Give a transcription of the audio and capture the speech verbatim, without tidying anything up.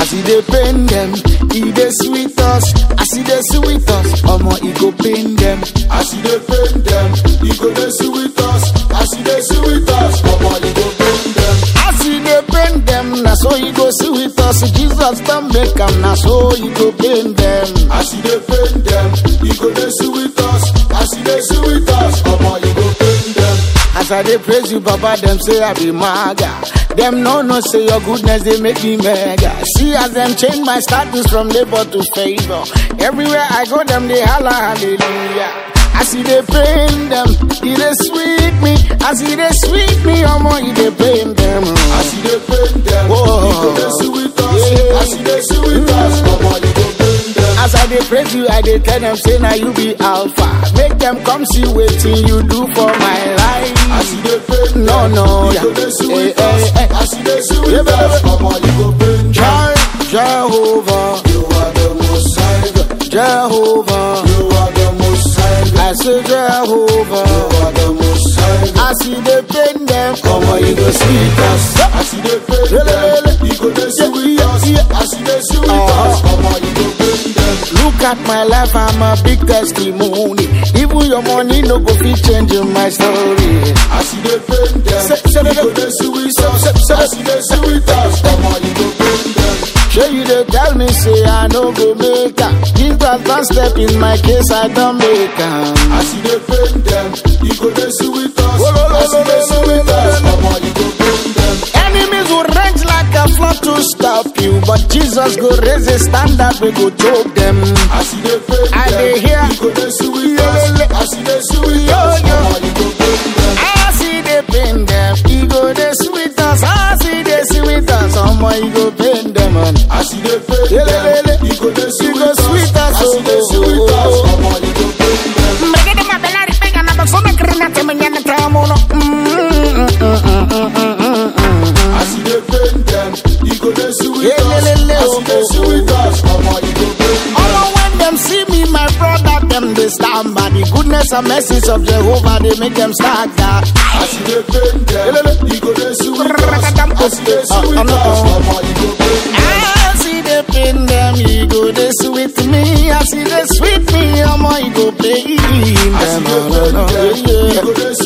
As he dey pain them, he dey sweet us. As he dey sweet us, omo he go pain them. As he dey pain them, he go dey sweet us. As he dey sweet us, omo he go pain them. As he dey pain them, na so he go sweet us. Jesus don't make am, na so he go pain them. As he dey pain them, he go dey sweet us. As he dey sweet us, omo he go pain them. As I dey praise you, Baba, them say I be maga. Them no no say your goodness, they make me mega. See as them change my status from labor to favor. Everywhere I go, them they holla hallelujah. As he dey pain them, he dey sweet me. As he dey sweet me, omo he dey pain them. As he dey pain them, whoa, he go dey sweet us. Yeah. As he dey sweet us, omo he go pain them. As I dey praise you, I dey tell them say now you be Alpha. Make them come see wetin you do for my life. As he dey pain no them, no, he yeah. go dey sweet Hey, us. hey, hey. As he dey sweet Yeah, us, omo he go pain them. Jehovah, You are the most high. Jehovah, You are the most high. I say Jehovah. You are the most high. As he dey pain them, Omo he go sweet us. As he dey pain them, he go dey sweet us. As he dey sweet us, omo he go pain them. look at my life, I'm a big testimony. Even your money no go fit change my story. As he dey pain them, Say- say he that- go dey sweet say- us. say- say As he dey sweet us, omo he go pain them. Sure you dey tell me say I no go make am. Jesus don't step in my case, I don't make am. As he dey pain them, he go dey sweet us. Lo, lo, lo, As he dey lo, lo, sweet lo, us, lo, omo he go pain them. Enemies will range like a flood to stop you, but Jesus go raise a standard, we go choke them. As he dey pain I them, dey hear. he go dey sweet Yo, us. le, le. As he dey sweet Yo, us, yo. omo he go pain them. As he dey pain them, he go dey sweet us. As he dey sweet us, omo he go pain them. Man. As he dey pain Le, le, them, le, le. he go dey He go sweet us. sweet us, As he dey oh, sweet oh, us, oh. omo he go pain them. Megede mabelari pega na basona krina temenyana tramono. As he dey pain them, he go dey sweet Yeah, us. le, le, le, As he dey oh, oh, sweet us, omo he go pain them. Although when them see me, my brother, them they stand by the goodness and mercies of Jehovah, they make them start that. As he dey pain them, he go dey sweet us. As he dey sweet Uh, uh, us, uh, omo he go pain them. As he dey pain them, he go dey sweet me. As he dey sweet me, omo he go pain As he them. dey pain them, he go dey